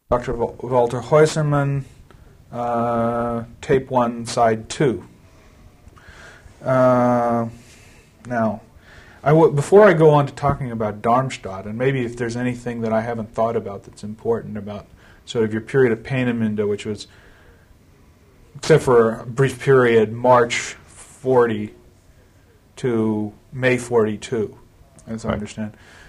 Dr. Walter Heusermann, tape 1, side 2. Now, before I go on to talking about Darmstadt, and maybe if there's anything that I haven't thought about that's important about sort of your period of Peenemünde, which was, except for a brief period, March 40 to May 42, as I understand.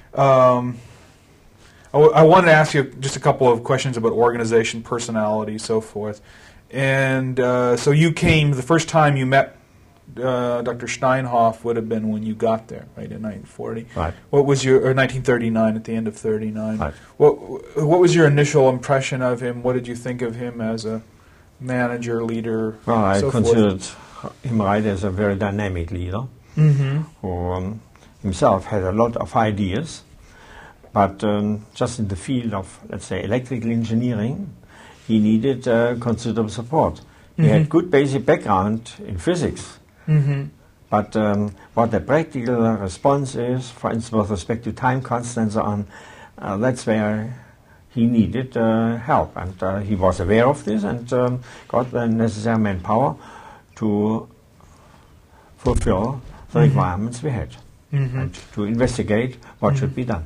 I wanted to ask you just a couple of questions about organization, personality, so forth. And so you came, the first time you met Dr. Steinhoff would have been when you got there, right, in 1940. Right. What was your, or 1939, at the end of 39. Right. What was your initial impression of him? What did you think of him as a manager, leader, Well, I so considered forth? him right as a very dynamic leader Mm-hmm. who himself had a lot of ideas, but just in the field of, let's say, electrical engineering, he needed considerable support. He had good basic background in physics, but what the practical response is, for instance, with respect to time constants and so on, that's where he needed help. And he was aware of this and got the necessary manpower to fulfill the requirements we had and to investigate what should be done.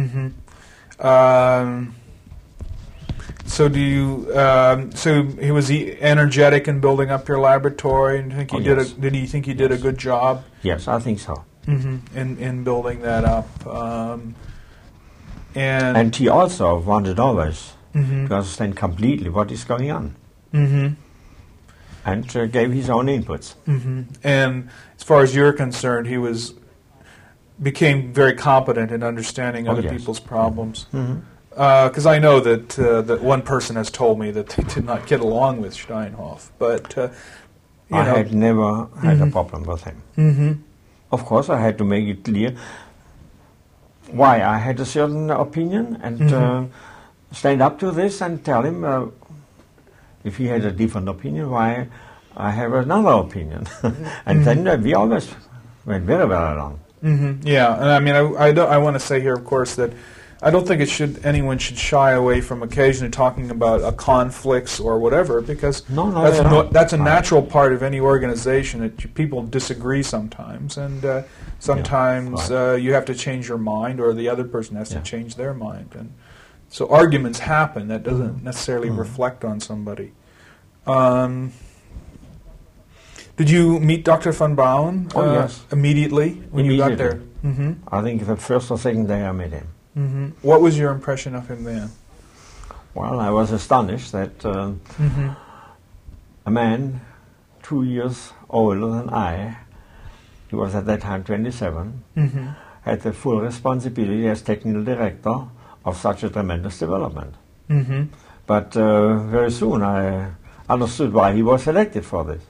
So do you? So he was energetic in building up your laboratory, and think he did? Yes. Did he think he did a good job? Yes, I think so. In building that up? And he also wanted always to understand completely what is going on, and gave his own inputs. And as far as you're concerned, he became very competent in understanding other people's problems. Because I know that one person has told me that they did not get along with Steinhoff, but I had never had a problem with him. Of course, I had to make it clear why I had a certain opinion and stand up to this and tell him if he had a different opinion, why I have another opinion. And then we always went very well along. Yeah, and I mean, I want to say here, of course, that I don't think anyone should shy away from occasionally talking about conflicts or whatever, because that's a natural part of any organization, that people disagree sometimes, and sometimes you have to change your mind, or the other person has to change their mind, and so arguments happen. That doesn't necessarily reflect on somebody. Did you meet Dr. von Braun yes. immediately when you got there? I think the first or second day I met him. What was your impression of him then? Well, I was astonished that a man 2 years older than I, he was at that time 27, had the full responsibility as technical director of such a tremendous development. But very soon I understood why he was selected for this.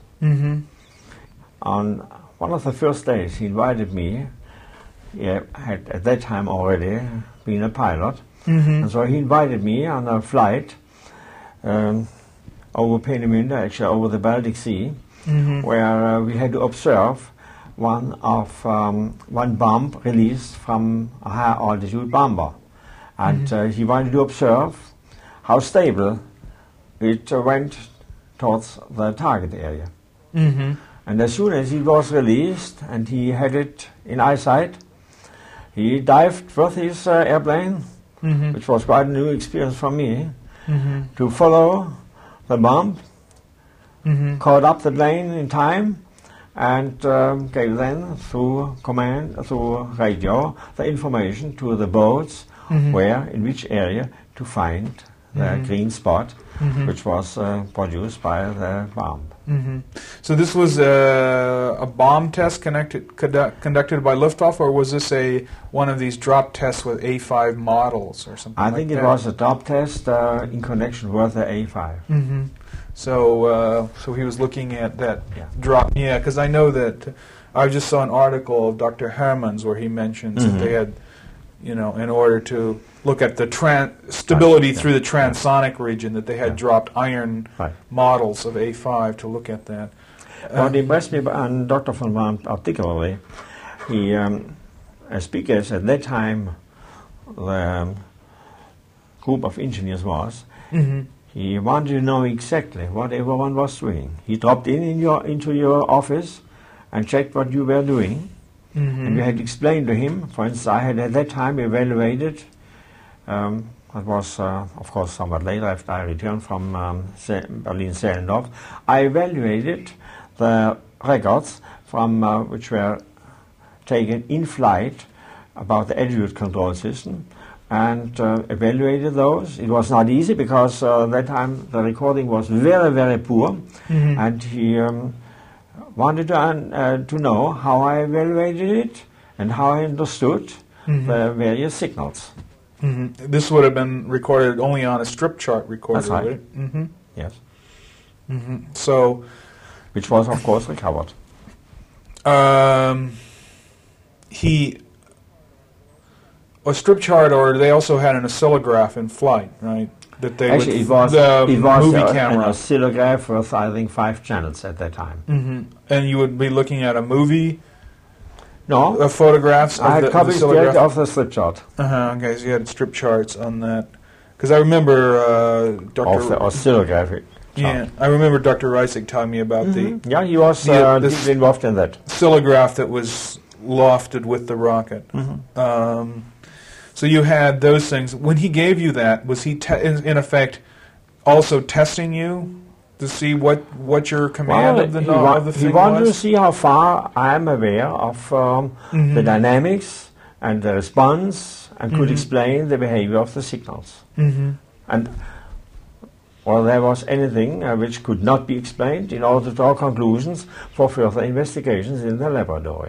On one of the first days he invited me. He had at that time already been a pilot, and so he invited me on a flight over Peenemünde, actually over the Baltic Sea, where we had to observe one bomb released from a high altitude bomber, and he wanted to observe how stable it went towards the target area. And as soon as it was released and he had it in eyesight, he dived with his airplane, which was quite a new experience for me, to follow the bomb, caught up the plane in time, and gave then through radio, the information to the boats where, in which area to find the green spot, which was produced by the bomb. So this was a bomb test conducted by Luftwaffe, or was this one of these drop tests with A5 models or something? I think it was a drop test in connection with the A5. So he was looking at that drop. Yeah, because I know that I just saw an article of Dr. Hermans where he mentions that they had, in order to look at the stability through the transonic region, that they had dropped iron models of A5 to look at that. What impressed me on Dr. von Braun particularly, he, as speakers at that time, the group of engineers was, he wanted to know exactly what everyone was doing. He dropped into your office and checked what you were doing. And you had explained to him, for instance, I had at that time evaluated, it was of course somewhat later after I returned from Berlin-Zehlendorf, I evaluated the records from which were taken in flight about the attitude control system, and evaluated those. It was not easy because that time the recording was very, very poor, and he wanted to know how I evaluated it and how I understood the various signals. This would have been recorded only on a strip chart recorder, That's right. right? Yes. So, which was of course recovered. A strip chart, or they also had an oscillograph in flight, right? That they Actually, it was movie camera. An oscillograph with, I think, 5 channels at that time. And you would be looking at a movie? No. Photographs of I had copies straight off the strip chart. Okay, so you had strip charts on that. Because I remember Dr. Of the oscillograph. Yeah, I remember Dr. Reisig telling me about the... Yeah, he was deeply involved in that. Oscillograph that was lofted with the rocket. So you had those things. When he gave you that, was he in effect also testing you to see what your command of the thing was? He wanted to see how far I am aware of the dynamics and the response, and could explain the behavior of the signals. And or there was anything which could not be explained, in order to draw conclusions for further investigations in the laboratory.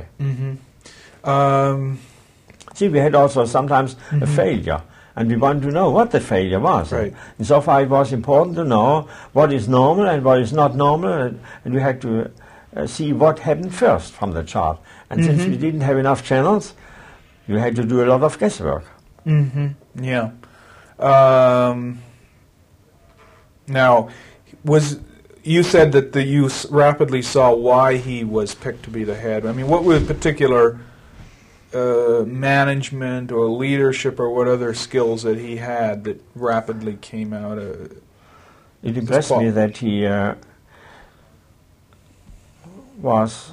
See, we had also sometimes a failure, and we wanted to know what the failure was. Right. And so far it was important to know what is normal and what is not normal, and we had to see what happened first from the chart. And since we didn't have enough channels, you had to do a lot of guesswork. Yeah. Now, you said that you rapidly saw why he was picked to be the head. I mean, what were the particular management or leadership or what other skills that he had that rapidly came out of it? Impressed me that he was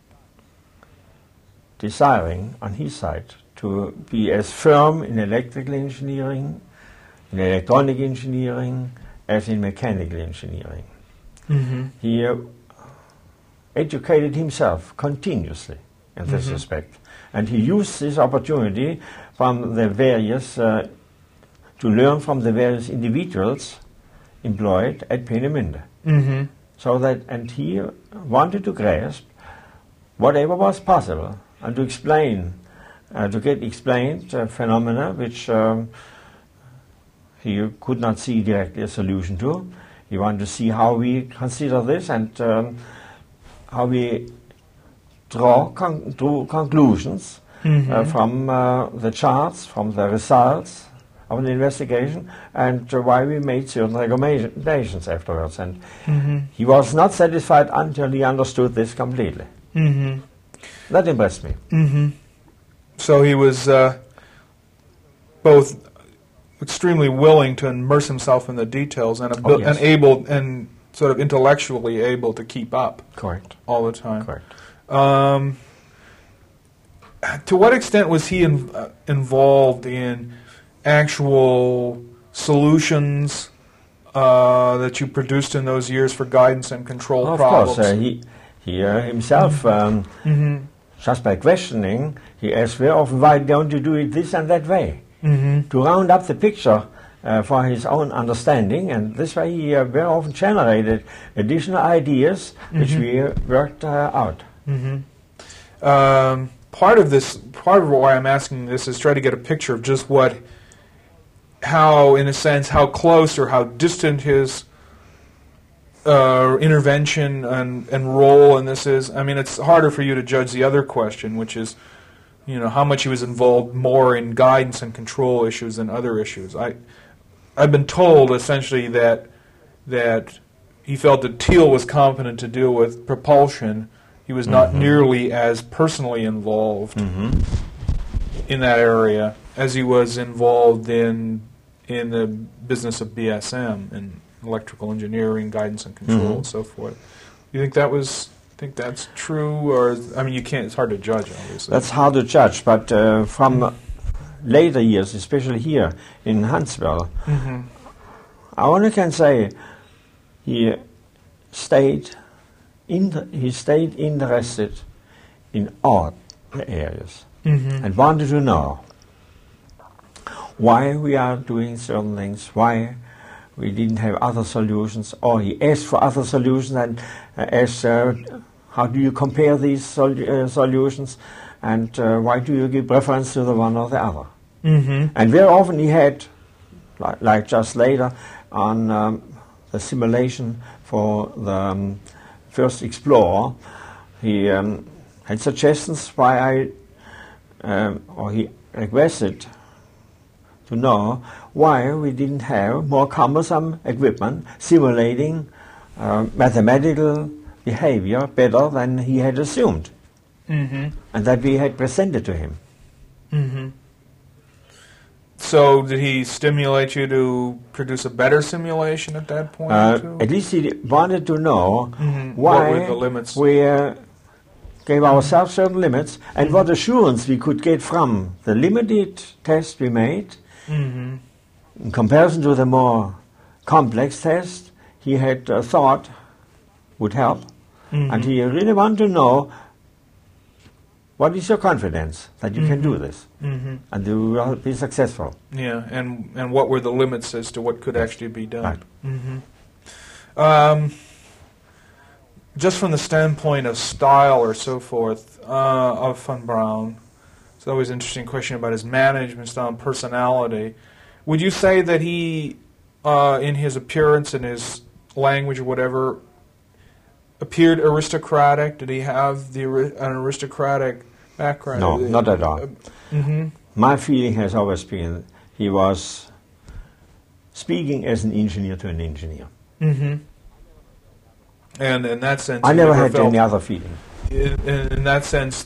desiring on his side to be as firm in electrical engineering, in electronic engineering, as in mechanical engineering. He educated himself continuously in this respect. And he used this opportunity from the various, to learn from the various individuals employed at Peenemünde. So that, and he wanted to grasp whatever was possible and to explain, to get explained phenomena which he could not see directly a solution to. He wanted to see how we consider this and how we draw conclusions from the charts, from the results of an investigation, and why we made certain recommendations afterwards. And he was not satisfied until he understood this completely. That impressed me. So he was both extremely willing to immerse himself in the details and able and sort of intellectually able to keep up. Correct. All the time. Correct. To what extent was he involved in actual solutions that you produced in those years for guidance and control problems? Of course, he himself, just by questioning, he asked very often, why don't you do it this and that way? To round up the picture for his own understanding, and this way he very often generated additional ideas which we worked out. Part of why I'm asking this is try to get a picture of just how, in a sense, how close or how distant his intervention and role in this is. I mean, it's harder for you to judge the other question, which is, how much he was involved more in guidance and control issues than other issues. I've been told essentially that he felt that Thiel was competent to deal with propulsion. He was not nearly as personally involved in that area as he was involved in in the business of BSM and electrical engineering, guidance and control, and so forth. You think that's true, or I mean, you can't. It's hard to judge, obviously. That's hard to judge, but from later years, especially here in Huntsville, I only can say he stayed interested in all the areas and wanted to know why we are doing certain things, why we didn't have other solutions, or he asked for other solutions and asked, how do you compare these solutions, and why do you give preference to the one or the other? And very often he had, like just later, on the simulation for the first Explorer, he had suggestions why or he requested to know why we didn't have more cumbersome equipment simulating mathematical behavior better than he had assumed, and that we had presented to him. So did he stimulate you to produce a better simulation at that point? At least he wanted to know why what were the limits? We gave ourselves certain limits and what assurance we could get from the limited test we made in comparison to the more complex test he had thought would help. And he really wanted to know, what is your confidence that you can do this and you will be successful? Yeah, and what were the limits as to what could actually be done? Right. Just from the standpoint of style or so forth of Von Braun, it's always an interesting question about his management style and personality. Would you say that he, in his appearance and his language or whatever, appeared aristocratic? Did he have an aristocratic background? No, not at all. My feeling has always been he was speaking as an engineer to an engineer. And in that sense, I never had any other feeling. In that sense,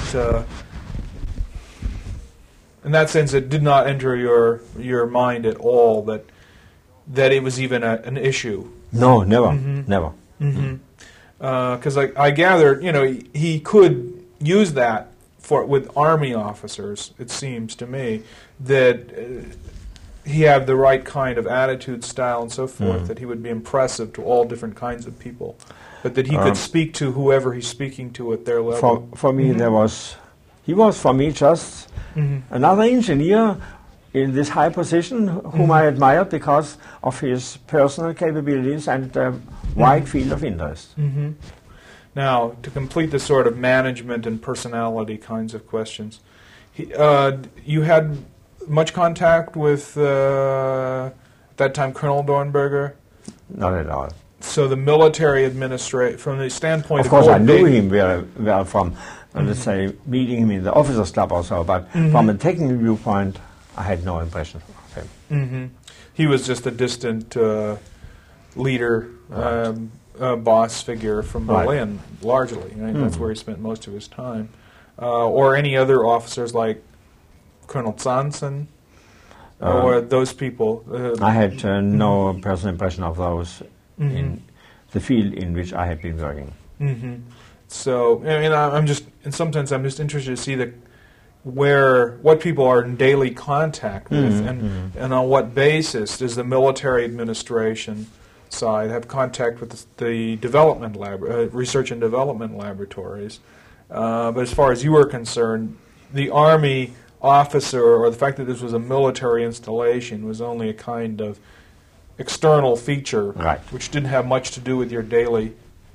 it did not enter your mind at all that it was even an issue. No, never. Because I gather, he could use that with Army officers. It seems to me that he had the right kind of attitude, style, and so forth. That he would be impressive to all different kinds of people, but that he could speak to whoever he's speaking to at their level. For me, he was for me just another engineer in this high position, whom I admired because of his personal capabilities and wide field of interest. Now, to complete the sort of management and personality kinds of questions, you had much contact with, at that time, Colonel Dornberger? Not at all. So the military from the standpoint of course, I knew him very well from, let's say, meeting him in the officers' club or so, but from a technical viewpoint, I had no impression of him. He was just a distant leader, boss figure from Berlin, largely. Right? That's where he spent most of his time. Or any other officers like Colonel Zansen, or those people. I had no personal impression of those in the field in which I had been working. So, sometimes I'm just interested to see what people are in daily contact with, and on what basis does the military administration side have contact with the development research and development laboratories. But as far as you were concerned, the Army officer, or the fact that this was a military installation, was only a kind of external feature, which didn't have much to do with your daily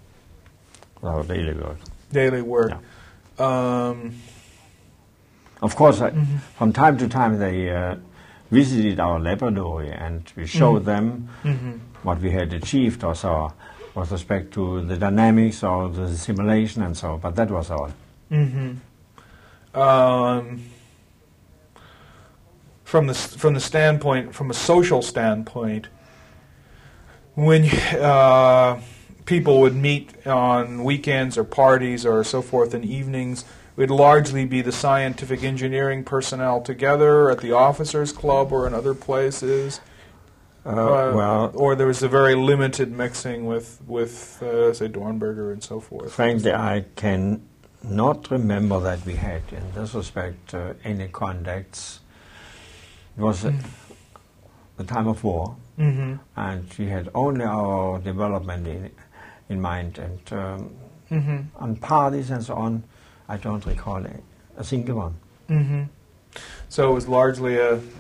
work. Yeah. Of course, from time to time they visited our laboratory and we showed them what we had achieved or so with respect to the dynamics or the simulation and so, but that was all. From the standpoint, from a social standpoint, when people would meet on weekends or parties or so forth in evenings, would largely be the scientific engineering personnel together at the officers' club or in other places. Or there was a very limited mixing with say, Dornberger and so forth. Frankly, I can not remember that we had, in this respect, any contacts. It was the time of war, and we had only our development in mind, and on parties and so on, I don't recall a single one. So it was largely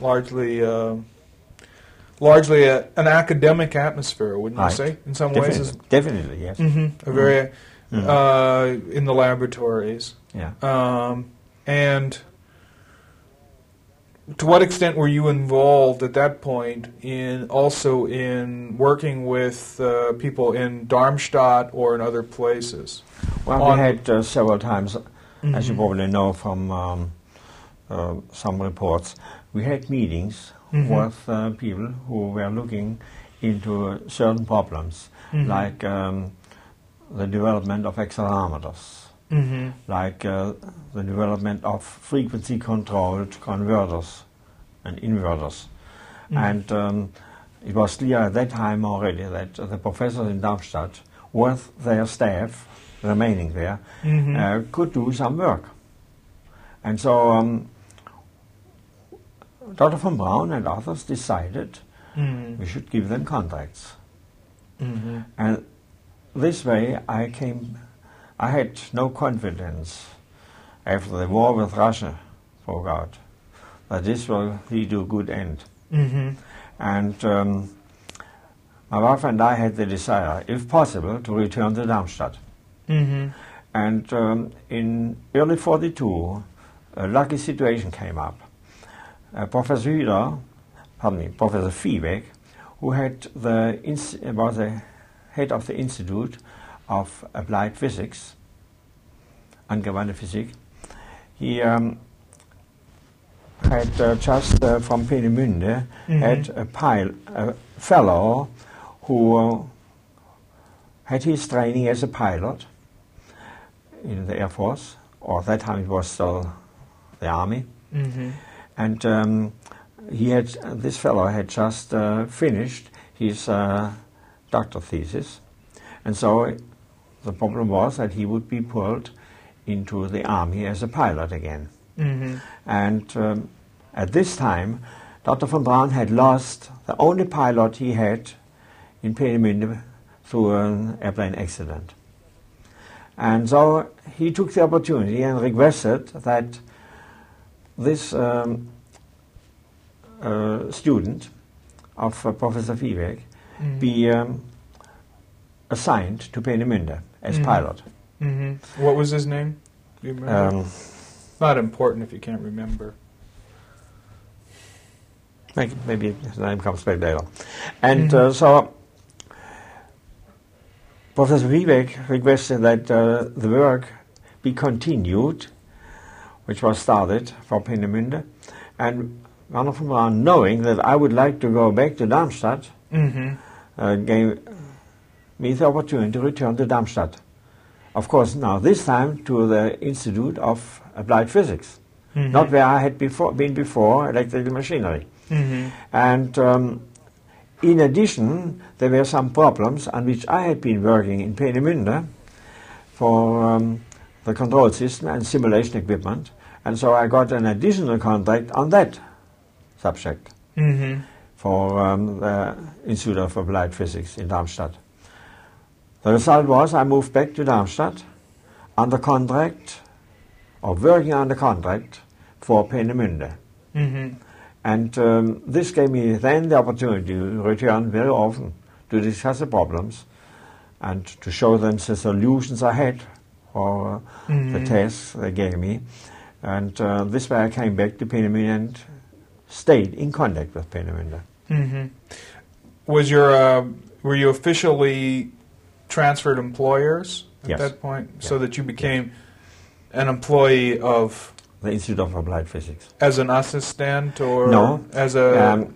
an academic atmosphere, wouldn't you say? In some ways, definitely, yes. A very in the laboratories. Yeah. And to what extent were you involved at that point in working with people in Darmstadt or in other places? Well, we had several times, as you probably know from some reports, we had meetings with people who were looking into certain problems, like the development of accelerometers, like the development of frequency-controlled converters and inverters. And it was clear at that time already that the professors in Darmstadt, with their staff remaining there, could do some work. And so Dr. von Braun and others decided we should give them contracts. And this way I had no confidence after the war with Russia broke out that this will lead to a good end. And my wife and I had the desire, if possible, to return to Darmstadt. And in early 42, a lucky situation came up. Professor Viehweg, who was the head of the Institute of Applied Physics, Angewandte Physik, he had just from Peenemünde had a fellow who had his training as a pilot in the Air Force, or at that time it was still the Army. And this fellow had just finished his doctor thesis, and so the problem was that he would be pulled into the Army as a pilot again. And at this time, Dr. von Braun had lost the only pilot he had in Peenemünde through an airplane accident. And so he took the opportunity and requested that this student of Professor Viehweg be assigned to Peenemünde as pilot. What was his name? Do you remember? Not important if you can't remember. Maybe his name comes back later. And so Professor Viehweg requested that the work be continued, which was started for Peenemünde, and Werner von Braun, knowing that I would like to go back to Darmstadt, gave me the opportunity to return to Darmstadt. Of course, now this time to the Institute of Applied Physics, not where I had been before, electrical machinery. And in addition, there were some problems on which I had been working in Peenemünde for the control system and simulation equipment, and so I got an additional contract on that subject for the Institute of Applied Physics in Darmstadt. The result was I moved back to Darmstadt under contract, or working under contract, for Peenemünde. And this gave me then the opportunity to return very often to discuss the problems and to show them the solutions I had for the tasks they gave me. And this way I came back to Peenemünde and stayed in contact with Peenemünde. Were you officially transferred employers at that point, so that you became an employee of the Institute of Applied Physics as an assistant, or no, as a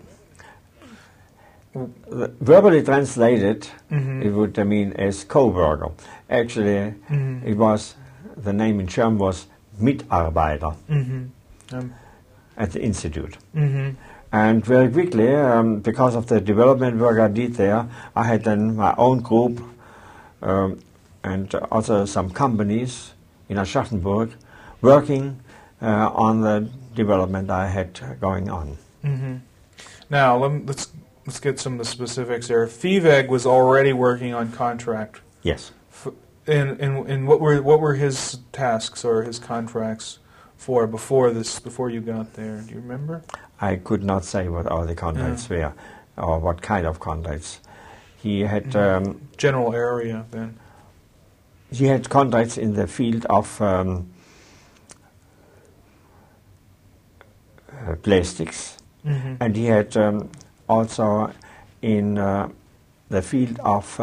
verbally translated, it would mean as co-worker. Actually, it was, the name in German was Mitarbeiter Mm-hmm. at the institute. Mm-hmm. And very quickly, because of the development work I did there, I had then my own group and also some companies in Aschaffenburg working on the development I had going on. Mm-hmm. Now, let's get some of the specifics there. FIVEG was already working on contract. Yes. And what were his tasks or his contracts for before you got there? Do you remember? I could not say what all the contracts were or what kind of contracts. He had general area then. He had contracts in the field of plastics, and he had also in the field of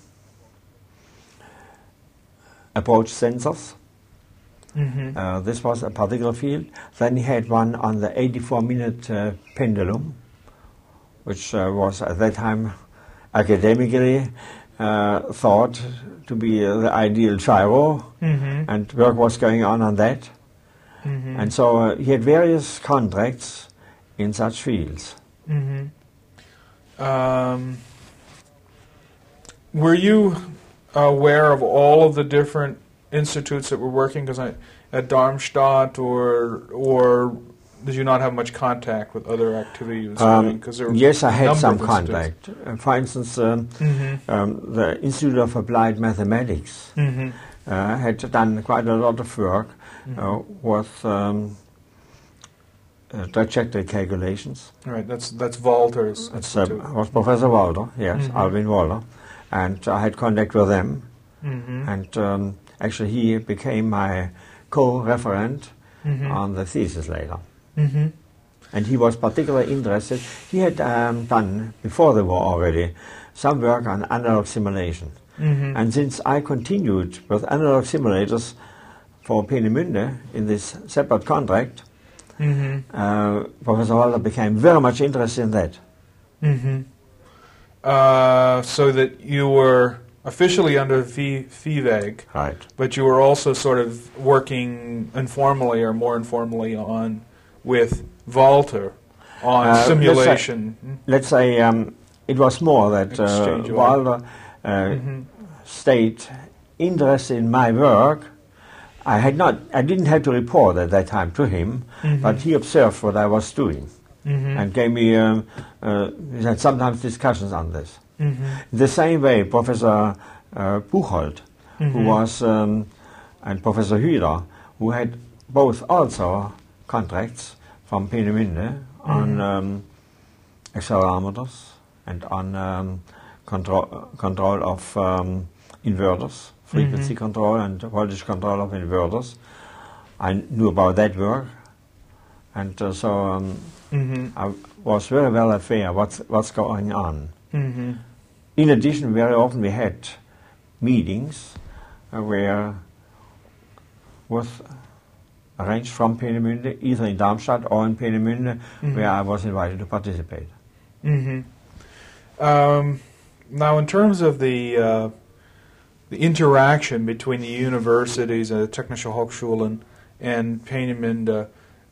approach sensors. This was a particular field. Then he had one on the 84-minute pendulum, which was at that time academically thought to be the ideal gyro, and work was going on that. And so he had various contracts in such fields. Were you aware of all of the different institutes that were working at Darmstadt, or did you not have much contact with other activities? Yes, I had some contact. For instance, the Institute of Applied Mathematics had done quite a lot of work with trajectory calculations. Right, that's Walter's. Was Professor Walter, yes, Alvin Walter, and I had contact with them, and actually he became my co-referent on the thesis later. And he was particularly interested. He had done, before the war already, some work on analog simulation. And since I continued with analog simulators for Peenemünde in this separate contract, Professor Walter became very much interested in that. So that you were officially under FIVEG, right? But you were also sort of working informally or more informally with Walter on simulation. Let's say it was more that Walter stayed interested in my work. I didn't have to report at that time to him, but he observed what I was doing and gave me. We had sometimes discussions on this. The same way, Professor Buchholz, who was, and Professor Hüder, who had both also contracts from Peenemünde on accelerometers and on control of inverters, frequency control and voltage control of inverters. I knew about that work, and so I was very well aware what's going on. In addition, very often we had meetings where was arranged from Peenemünde, either in Darmstadt or in Peenemünde, where I was invited to participate. Now, in terms of the interaction between the universities, the Technische Hochschulen and Peenemünde,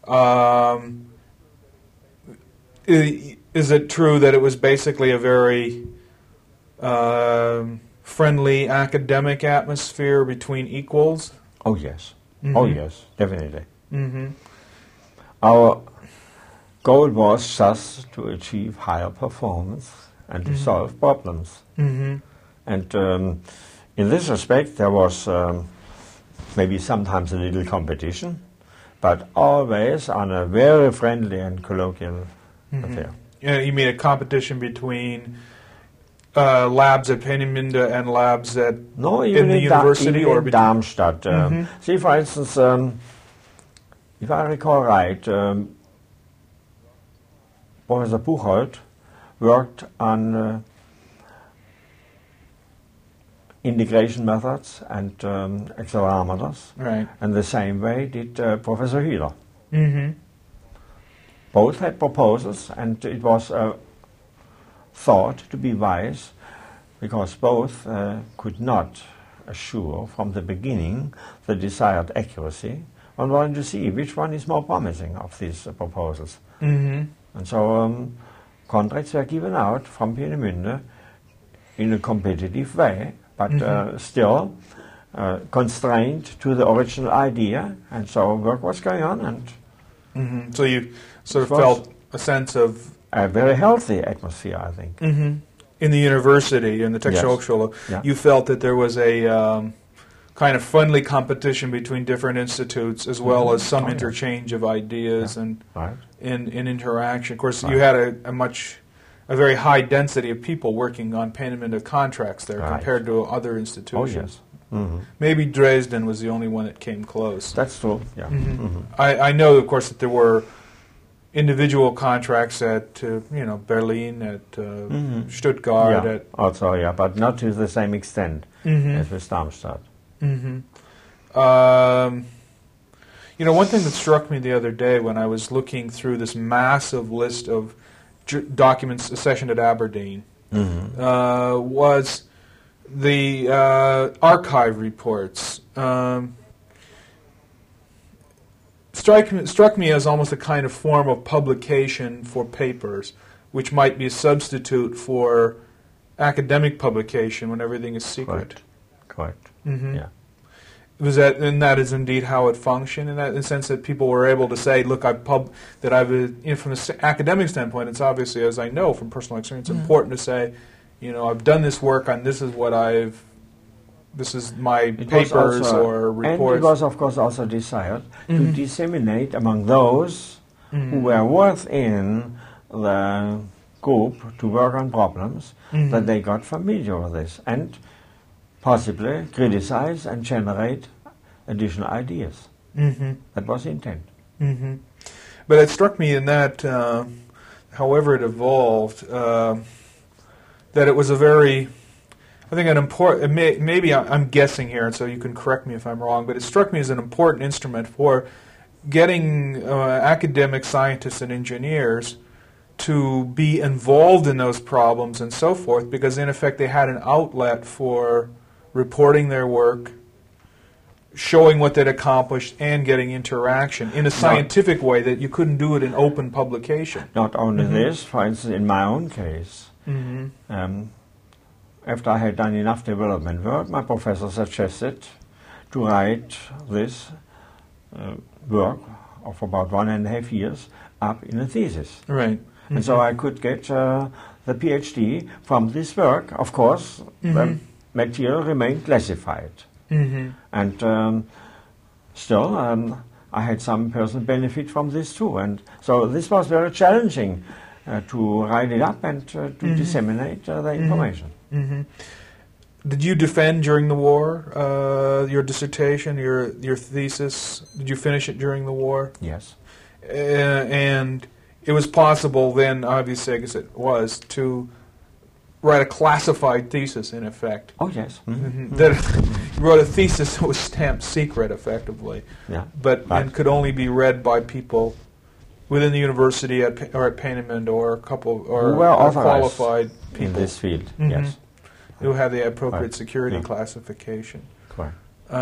is it true that it was basically a very friendly academic atmosphere between equals? Oh yes. Oh yes, definitely. Our goal was just to achieve higher performance and to solve problems. And in this respect there was maybe sometimes a little competition, but always on a very friendly and colloquial affair. You mean a competition between labs at Peenemünde and labs at in the university, or in Darmstadt? See, for instance, if I recall right, Professor Buchholz worked on integration methods and accelerometers, right? And the same way did Professor Hüder. Both had proposals, and it was thought to be wise, because both could not assure from the beginning the desired accuracy one wanted to see which one is more promising of these proposals. Mm-hmm. And so contracts were given out from Peenemünde in a competitive way, but still constrained to the original idea, and so work was going on. And so you sort of felt a sense of a very healthy atmosphere, I think. In the university, in the Technikhochschule, you felt that there was a kind of friendly competition between different institutes, as well as some interchange of ideas and in interaction. Of course, you had a very high density of people working on Peenemünde contracts there compared to other institutions. Maybe Dresden was the only one that came close. That's true. Yeah. I know, of course, that there were individual contracts at Berlin, at Stuttgart, at also but not to the same extent as with Darmstadt. One thing that struck me the other day when I was looking through this massive list of documents accessioned at Aberdeen was the archive reports. Struck me as almost a kind of form of publication for papers, which might be a substitute for academic publication when everything is secret. Correct. Yeah. That is indeed how it functioned, in the sense that people were able to say, "Look, from the academic standpoint, it's obviously, as I know from personal experience, important to say, I've done this work on this is my papers or reports." And it was, of course, also desired to disseminate among those who were within the group to work on problems, that they got familiar with this and possibly criticize and generate additional ideas. That was the intent. But it struck me in that, however it evolved, that it was a very, I think, an important, maybe I'm guessing here, and so you can correct me if I'm wrong, but it struck me as an important instrument for getting academic scientists and engineers to be involved in those problems and so forth, because in effect they had an outlet for reporting their work, showing what they'd accomplished, and getting interaction in a scientific way that you couldn't do it in open publication. Not only this, for instance, in my own case, after I had done enough development work, my professor suggested to write this work of about 1.5 years up in a thesis. Right. And so I could get the PhD from this work. Of course, the material remained classified. And still, I had some personal benefit from this too. And so this was very challenging to write it up and to disseminate the information. Did you defend during the war your dissertation, your thesis? Did you finish it during the war? Yes. And it was possible then, obviously, I guess it was, to write a classified thesis, in effect. Oh, yes. That you wrote a thesis that was stamped secret, effectively, and could only be read by people within the university or at Peenemünde or qualified people in this field. Yes, who have the appropriate security classification. Correct.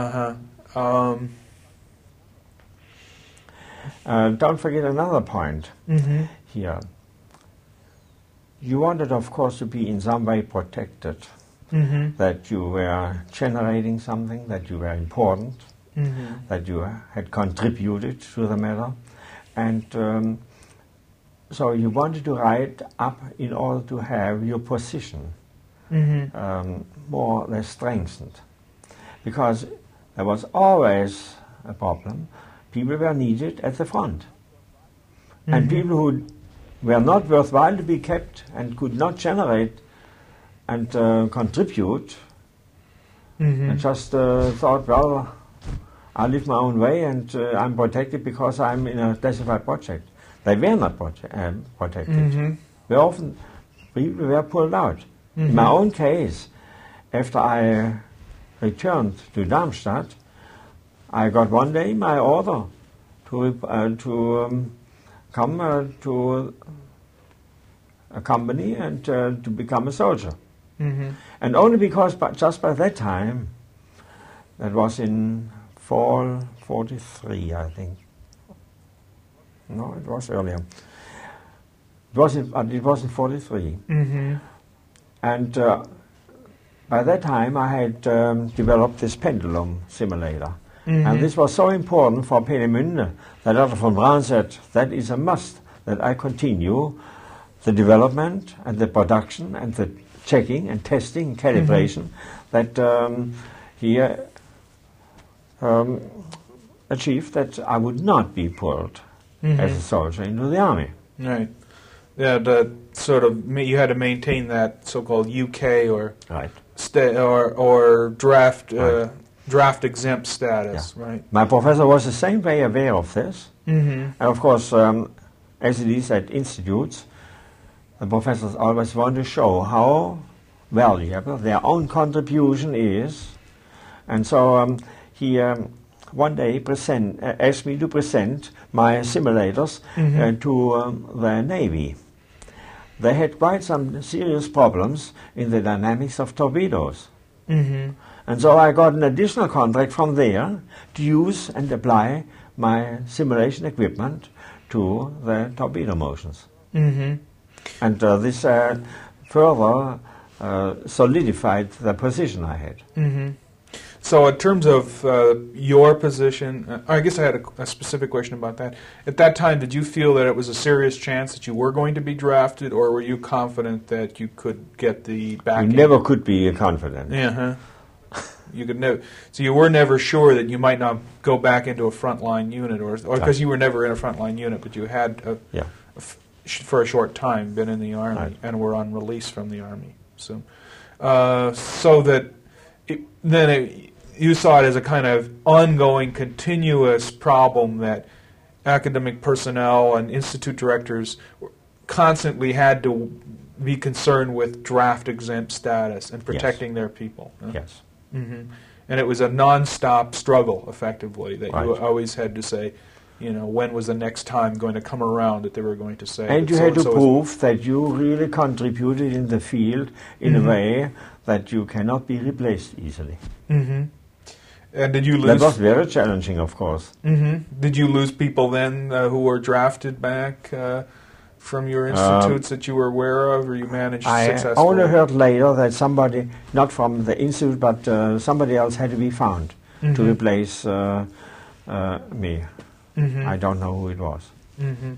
Don't forget another point here. You wanted, of course, to be in some way protected, that you were generating something, that you were important, that you had contributed to the matter. And so you wanted to write up in order to have your position more or less strengthened. Because there was always a problem. People were needed at the front. And people who were not worthwhile to be kept and could not generate and contribute, and just thought, well, I live my own way and I'm protected because I'm in a classified project. They were not protected. Very often people were pulled out. In my own case, after I returned to Darmstadt, I got one day my order to come to a company and to become a soldier. And only because just by that time, that was in fall 43, I think. No, it was earlier. It was in 43. Mm-hmm. And by that time I had developed this pendulum simulator. Mm-hmm. And this was so important for Peenemünde that Dr. von Braun said, that is a must, that I continue the development and the production and the checking and testing and calibration that he achieved, that I would not be pulled as a soldier into the army. Right. Yeah, the sort of you had to maintain that so-called UK or Right. or draft Right. draft exempt status. Yeah. Right. My professor was the same way aware of this. Mm-hmm. And of course, as it is at institutes, the professors always want to show how valuable their own contribution is. And so he one day asked me to present my simulators to the Navy. They had quite some serious problems in the dynamics of torpedoes. Mm-hmm. And so I got an additional contract from there to use and apply my simulation equipment to the torpedo motions. Mm-hmm. And this further solidified the position I had. Mm-hmm. So in terms of your position, I guess I had a specific question about that. At that time, did you feel that it was a serious chance that you were going to be drafted, or were you confident that you could get the backing? You never could be confident. Yeah. You could never. So you were never sure that you might not go back into a frontline unit, or because you were never in a frontline unit, but you had for a short time been in the army and were on release from the army. So, so that you saw it as a kind of ongoing, continuous problem that academic personnel and institute directors constantly had to be concerned with draft-exempt status and protecting their people. Yes. Mm-hmm. And it was a non-stop struggle, effectively, that you always had to say, when was the next time going to come around that they were going to say. And you had to prove that you really contributed in the field in a way that you cannot be replaced easily. Mm-hmm. And did you lose? That was very challenging, of course. Mm-hmm. Did you lose people then who were drafted back from your institutes that you were aware of, or you managed successfully? I only heard later that somebody, not from the institute, but somebody else had to be found to replace me. Mm-hmm. I don't know who it was. Mm-hmm.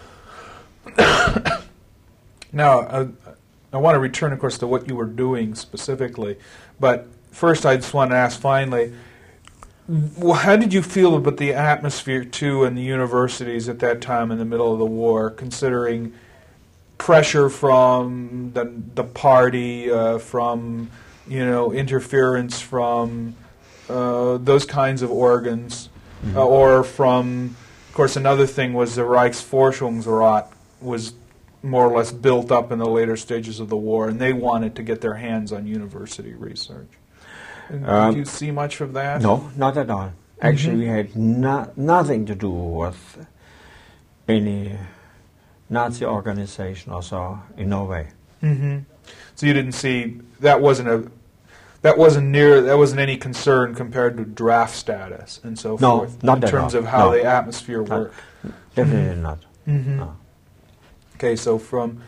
Now, I want to return, of course, to what you were doing specifically, but first I just want to ask finally, how did you feel about the atmosphere, too, in the universities at that time in the middle of the war, considering pressure from the party, from interference from those kinds of organs, or from, of course, another thing was the Reichsforschungsrat was more or less built up in the later stages of the war, and they wanted to get their hands on university research. Did you see much of that? No, not at all. Actually, we had nothing to do with any Nazi organization or so, in no way. Mm-hmm. So you didn't see that wasn't any concern compared to draft status and so forth. Not in terms of how the atmosphere worked. Definitely not. Mm-hmm. No. Okay, so from.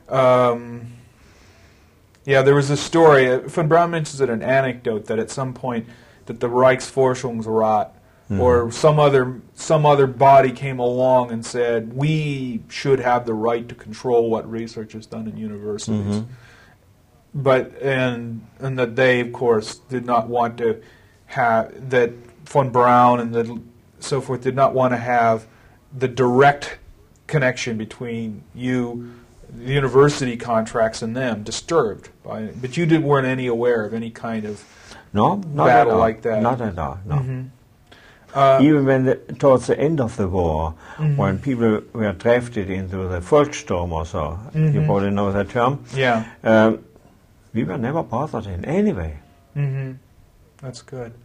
There was a story. Von Braun mentions it, an anecdote that at some point that the Reichsforschungsrat or some other body came along and said we should have the right to control what research is done in universities, but and that they of course did not want to have that von Braun and so forth did not want to have the direct connection between the university contracts and them disturbed by it. But you weren't any aware of any kind of battle like that. Not at all. No. Even when towards the end of the war, when people were drafted into the Volkssturm or so, you probably know that term. Yeah. We were never bothered in any way. Mm-hmm. That's good.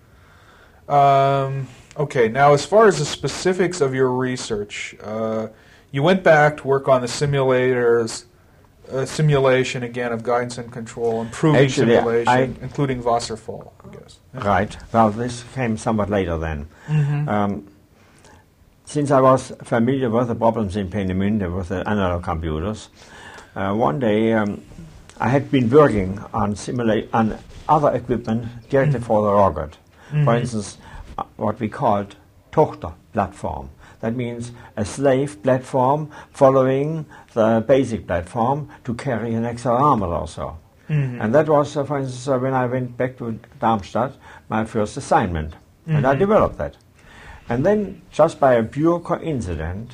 Okay. Now, as far as the specifics of your research. You went back to work on the simulators simulation again of guidance and control, improving simulation, including Wasserfall, I guess. Yeah. Right. Well, this came somewhat later then. Since I was familiar with the problems in Peenemünde with the analog computers, one day I had been working on other equipment directly for the rocket. For instance, what we called Tochter platform. That means a slave platform following the basic platform to carry an accelerometer or so. And that was, for instance, when I went back to Darmstadt, my first assignment. And I developed that. And then, just by a pure coincidence,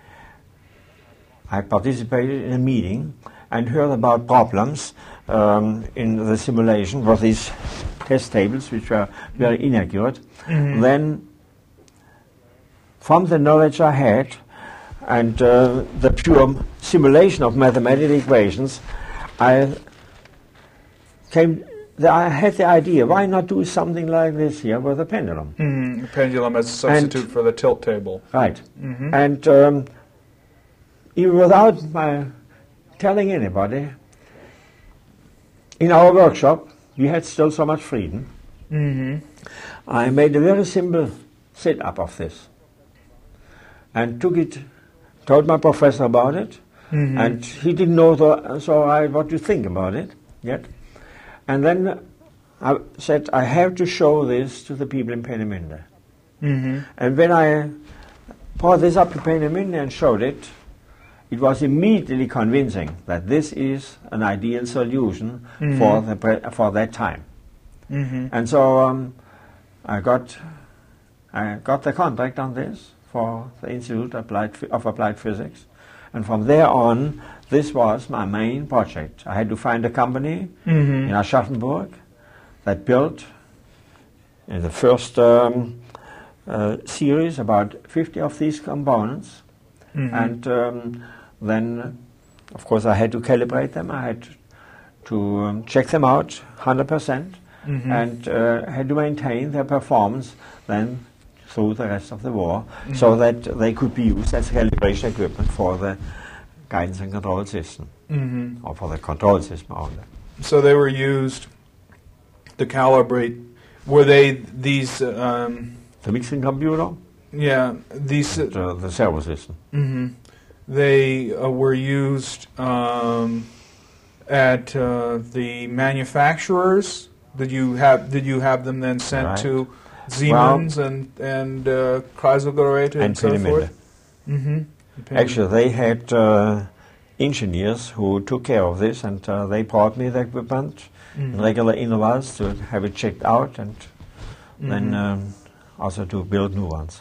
I participated in a meeting and heard about problems in the simulation with these test tables, which were very inaccurate. Then, from the knowledge I had and the pure simulation of mathematical equations, I had the idea, why not do something like this here with a pendulum? The pendulum as a substitute for the tilt table. Right. And even without my telling anybody, in our workshop, we had still so much freedom. I made a very simple setup of this. And told my professor about it, and he didn't know what to think about it yet. And then I said, I have to show this to the people in Peenemünde. And when I brought this up to Peenemünde and showed it, it was immediately convincing that this is an ideal solution for that time. And so I got the contract on this for the Institute of Applied Physics. And from there on, this was my main project. I had to find a company in Aschaffenburg that built in the first series about 50 of these components. And then, of course, I had to calibrate them. I had to check them out 100% and had to maintain their performance then through the rest of the war, so that they could be used as calibration equipment for the guidance and control system, or for the control system only. So they were used to calibrate. Were they these? The mixing computer. Yeah, these. The servo system. They were used at the manufacturers. Did you have them then sent to Siemens and Kreiselgeräte and so forth? Actually, they had engineers who took care of this, and they brought me the equipment in regular intervals to have it checked out, and then also to build new ones.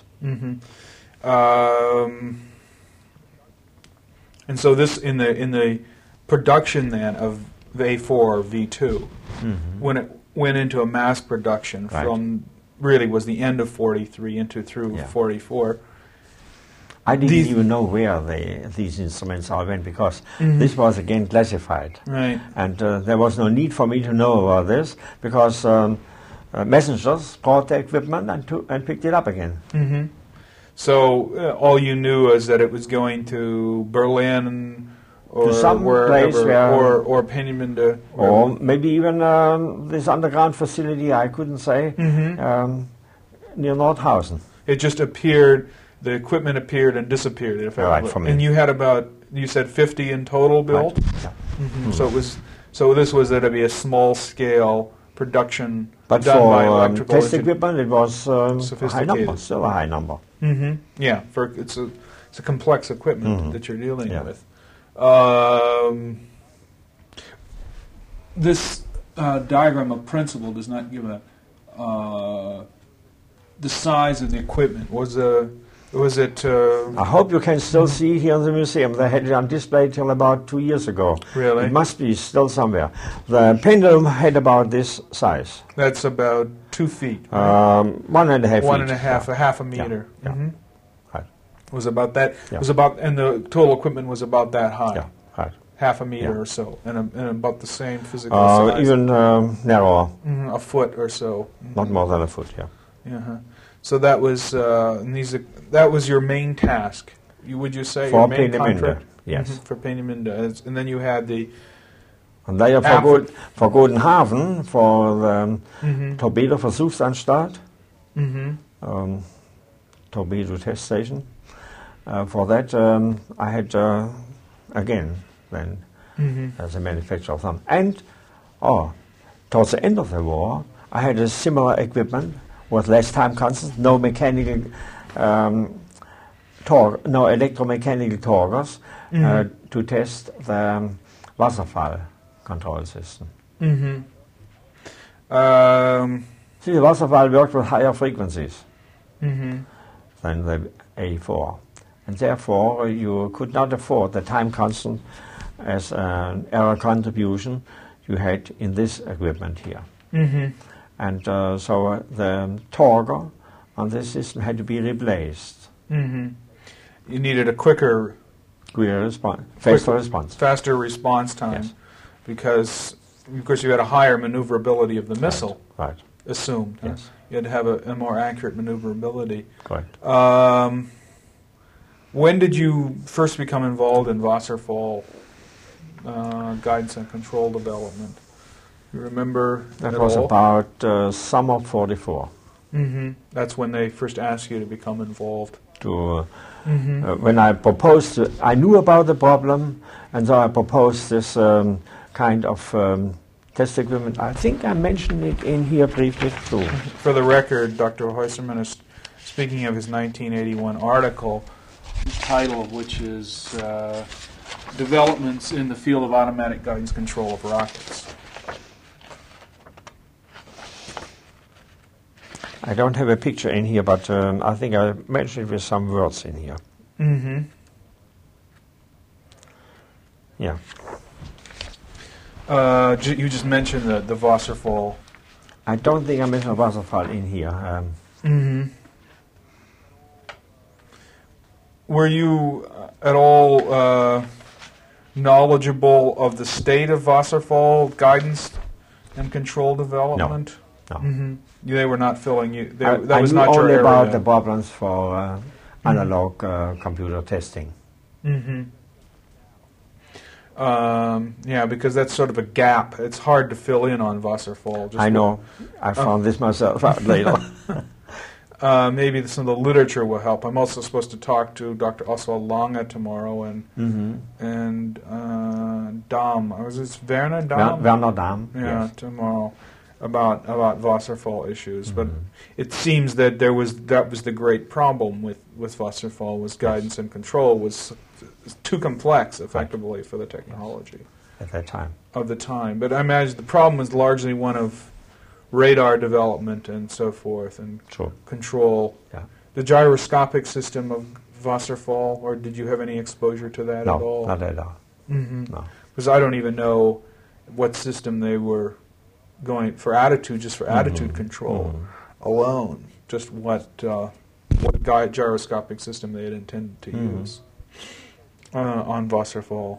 And so this in the production then of V4 or V2, when it went into a mass production from really was the end of 43 through 44. I didn't even know where these instruments all went, because this was again classified. Right. And there was no need for me to know about this, because messengers brought the equipment and picked it up again. So all you knew is that it was going to Berlin or to some place or Peenemünde, or maybe even this underground facility, I couldn't say, near Nordhausen. It just appeared. The equipment appeared and disappeared. And you had about, you said 50 in total built? Right. Yeah. So this was to be a small scale production, but done for by electrical test equipment it was a high number, still a high number. Yeah, it's a complex equipment that you're dealing with. This diagram of principle does not give the size of the equipment. Was it? I hope you can still see here in the museum. They had it on display till about 2 years ago. Really? It must be still somewhere. The pendulum had about this size. That's about 2 feet. Right? 1.5 feet. 1.5, a half a meter. Yeah. Right. Was about that. Yeah. Was about, and the total equipment was about that high. Yeah. Right. Half a meter or so, and about the same physical size. Even narrower. A foot or so. Not more than a foot. Yeah. Yeah. So that was that was your main task. Would you say for your main contract? Yes. For Peenemünde. And then you had the... And there for Goldenhaven, for the Torpedo-Versuchsanstalt, torpedo test station. For that, I had, again, then, as a manufacturer of them. And, towards the end of the war, I had a similar equipment with less time constant, no mechanical no electromechanical torques to test the Wasserfall control system. See, the Wasserfall worked with higher frequencies than the A4, and therefore you could not afford the time constant as an error contribution you had in this equipment here. And so the torque on this system had to be replaced. You needed a quicker response, faster response time, because of course you had a higher maneuverability of the missile, assumed. Yes. You had to have a more accurate maneuverability. Correct. When did you first become involved in Wasserfall guidance and control development? You remember that was all? About summer '44. That's when they first asked you to become involved. When I proposed, I knew about the problem, and so I proposed this kind of test equipment. I think I mentioned it in here briefly too. For the record, Dr. Heusermann is speaking of his 1981 article, the title of which is Developments in the Field of Automatic Guidance Control of Rockets. I don't have a picture in here, but I think I mentioned it with some words in here. Yeah. You just mentioned the Wasserfall. I don't think I mentioned Wasserfall in here. Were you at all knowledgeable of the state of Wasserfall guidance and control development? No. They were not filling you. That I was knew not your only area. about the problems for analog computer testing. Yeah, because that's sort of a gap. It's hard to fill in on Wasserfall. I know. I found this myself out later. Maybe some of the literature will help. I'm also supposed to talk to Dr. Oswald Lange tomorrow and Dahm. Was it Werner Dahm? Werner Dahm. Yeah, yes. tomorrow about Wasserfall issues. But it seems that that was the great problem with Wasserfall, was guidance and control was too complex, effectively, for the technology at that time. Of the time. But I imagine the problem was largely one of radar development and so forth, and control. Yeah. The gyroscopic system of Wasserfall, or did you have any exposure to that at all? No, not at all. No. Because I don't even know what system they were going for attitude, just for attitude control alone, just what gyroscopic system they had intended to use on Wasserfall.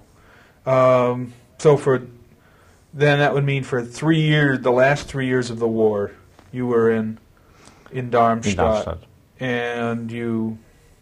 So then that would mean for 3 years, the last 3 years of the war, you were in Darmstadt, and you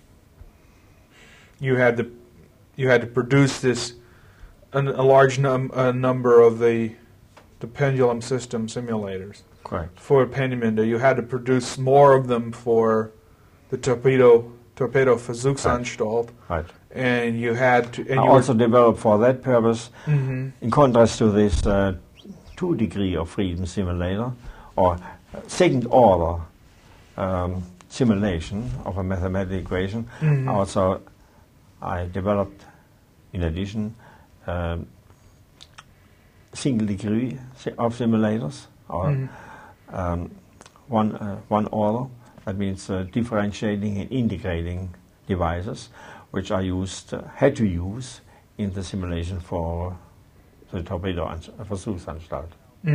had to produce this a large number of the pendulum system simulators. Correct. For Peenemünde. You had to produce more of them for the Torpedo Versuchsanstalt. Right. And you had to... And I also developed for that purpose, in contrast to this 2 degree of freedom simulator, or second order simulation of a mathematical equation. Also, I developed, in addition, single degree of simulators, or one order. That means differentiating and integrating devices, which I had to use in the simulation for the Torpedo Versuchsanstalt.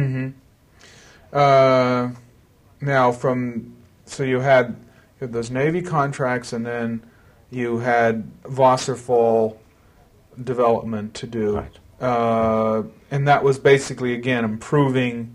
Now, so you had those Navy contracts, and then you had Wasserfall development to do. Right. And that was basically, again, improving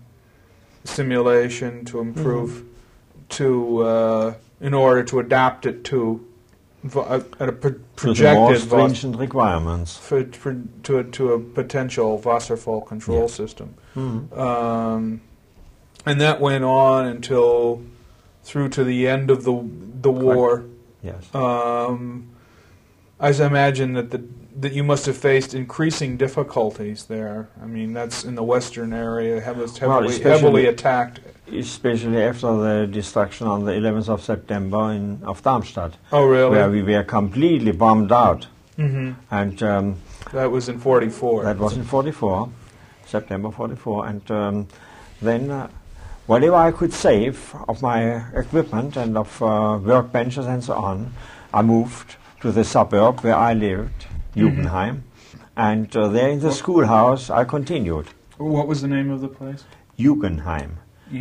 simulation to improve in order to adapt it to at a projected to the more stringent requirements to a potential Wasserfall control system. Mm-hmm. And that went on until through to the end of the war. Yes. As I imagine that you must have faced increasing difficulties there. I mean, that's in the western area, heavily attacked. Especially after the destruction on the 11th of September of Darmstadt. Oh, really? Where we were completely bombed out. Mm-hmm. And that was in 44. That was in 44, September 44. And then whatever I could save of my equipment and of workbenches and so on, I moved to the suburb where I lived, Jugenheim. And there in the schoolhouse I continued. What was the name of the place? Jugenheim.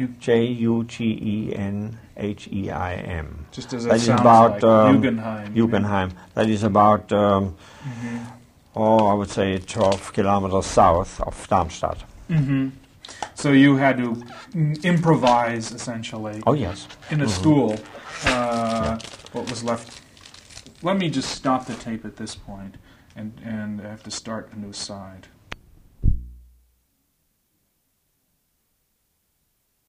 Jugenheim. Just as it sounds like, Jugenheim. Jugenheim. Yeah. That is about, I would say 12 kilometers south of Darmstadt. Mm-hmm. So you had to improvise, essentially. Oh, yes. In a stool. What was left. Let me just stop the tape at this point, and I have to start a new side.